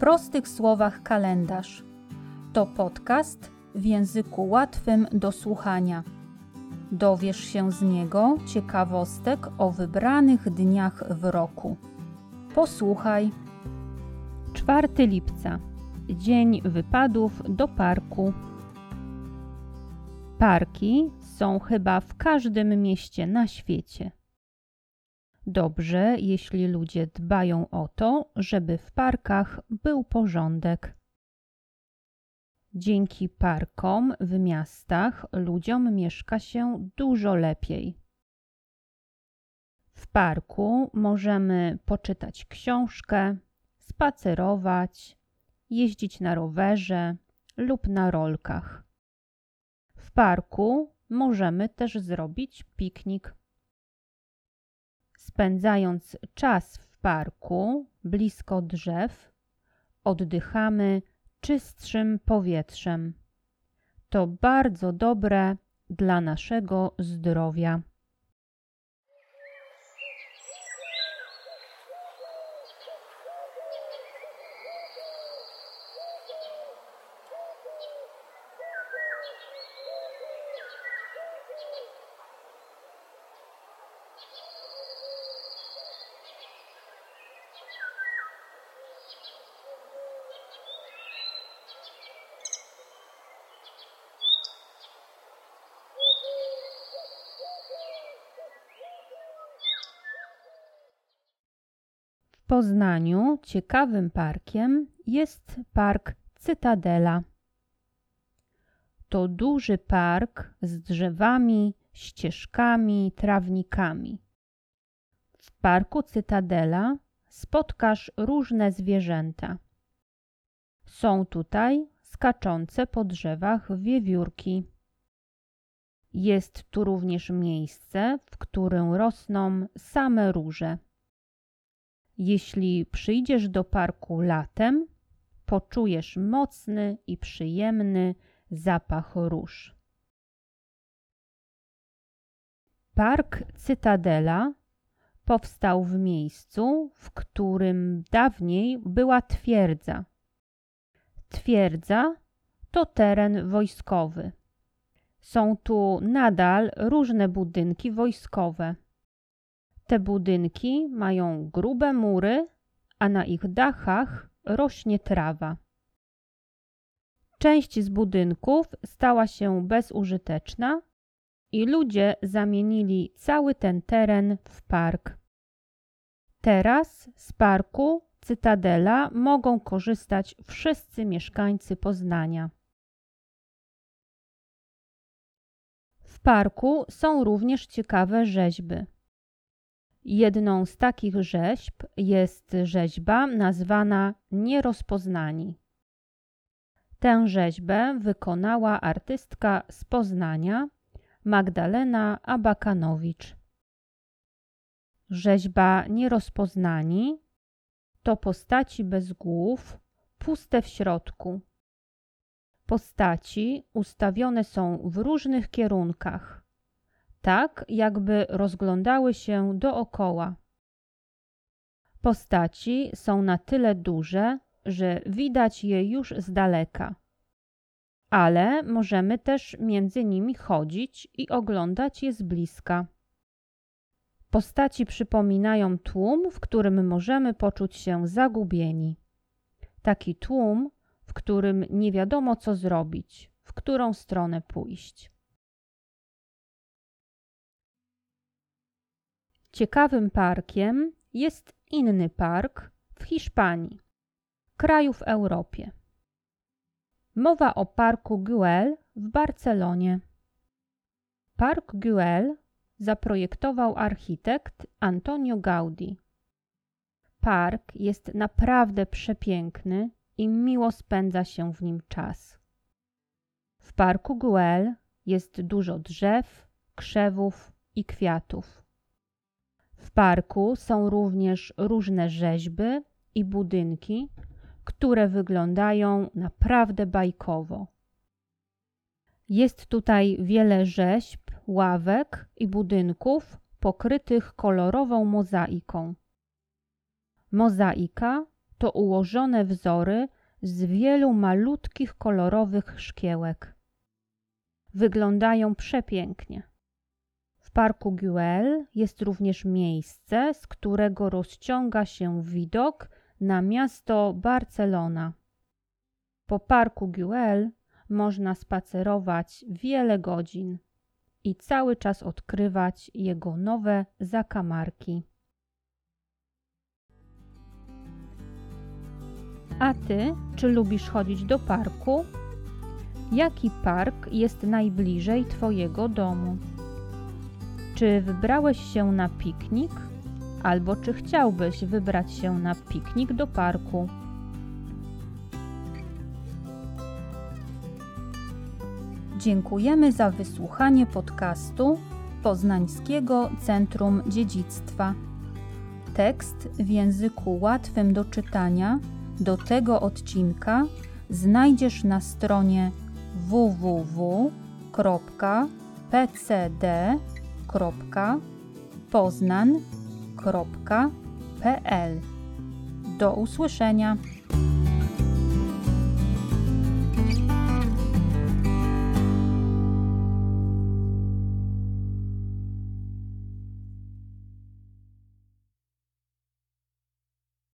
prostych słowach kalendarz. To podcast w języku łatwym do słuchania. Dowiesz się z niego ciekawostek o wybranych dniach w roku. Posłuchaj. 4 lipca. Dzień wypadów do parku. Parki są chyba w każdym mieście na świecie. Dobrze, jeśli ludzie dbają o to, żeby w parkach był porządek. Dzięki parkom w miastach ludziom mieszka się dużo lepiej. W parku możemy poczytać książkę, spacerować, jeździć na rowerze lub na rolkach. W parku możemy też zrobić piknik. Spędzając czas w parku, blisko drzew, oddychamy czystszym powietrzem. To bardzo dobre dla naszego zdrowia. W Poznaniu ciekawym parkiem jest park Cytadela. To duży park z drzewami, ścieżkami, trawnikami. W parku Cytadela spotkasz różne zwierzęta. Są tutaj skaczące po drzewach wiewiórki. Jest tu również miejsce, w którym rosną same róże. Jeśli przyjdziesz do parku latem, poczujesz mocny i przyjemny zapach róż. Park Cytadela powstał w miejscu, w którym dawniej była twierdza. Twierdza to teren wojskowy. Są tu nadal różne budynki wojskowe. Te budynki mają grube mury, a na ich dachach rośnie trawa. Część z budynków stała się bezużyteczna i ludzie zamienili cały ten teren w park. Teraz z parku Cytadela mogą korzystać wszyscy mieszkańcy Poznania. W parku są również ciekawe rzeźby. Jedną z takich rzeźb jest rzeźba nazwana Nierozpoznani. Tę rzeźbę wykonała artystka z Poznania Magdalena Abakanowicz. Rzeźba Nierozpoznani to postaci bez głów, puste w środku. Postaci ustawione są w różnych kierunkach, tak jakby rozglądały się dookoła. Postaci są na tyle duże, że widać je już z daleka, ale możemy też między nimi chodzić i oglądać je z bliska. Postaci przypominają tłum, w którym możemy poczuć się zagubieni. Taki tłum, w którym nie wiadomo co zrobić, w którą stronę pójść. Ciekawym parkiem jest inny park w Hiszpanii, kraju w Europie. Mowa o parku Güell w Barcelonie. Park Güell zaprojektował architekt Antonio Gaudí. Park jest naprawdę przepiękny i miło spędza się w nim czas. W parku Güell jest dużo drzew, krzewów i kwiatów. W parku są również różne rzeźby i budynki, które wyglądają naprawdę bajkowo. Jest tutaj wiele rzeźb, ławek i budynków pokrytych kolorową mozaiką. Mozaika to ułożone wzory z wielu malutkich kolorowych szkiełek. Wyglądają przepięknie. W parku Güell jest również miejsce, z którego rozciąga się widok na miasto Barcelona. Po parku Güell można spacerować wiele godzin i cały czas odkrywać jego nowe zakamarki. A ty, czy lubisz chodzić do parku? Jaki park jest najbliżej twojego domu? Czy wybrałeś się na piknik? Albo czy chciałbyś wybrać się na piknik do parku? Dziękujemy za wysłuchanie podcastu Poznańskiego Centrum Dziedzictwa. Tekst w języku łatwym do czytania do tego odcinka znajdziesz na stronie www.pcd.poznan.pl. Do usłyszenia.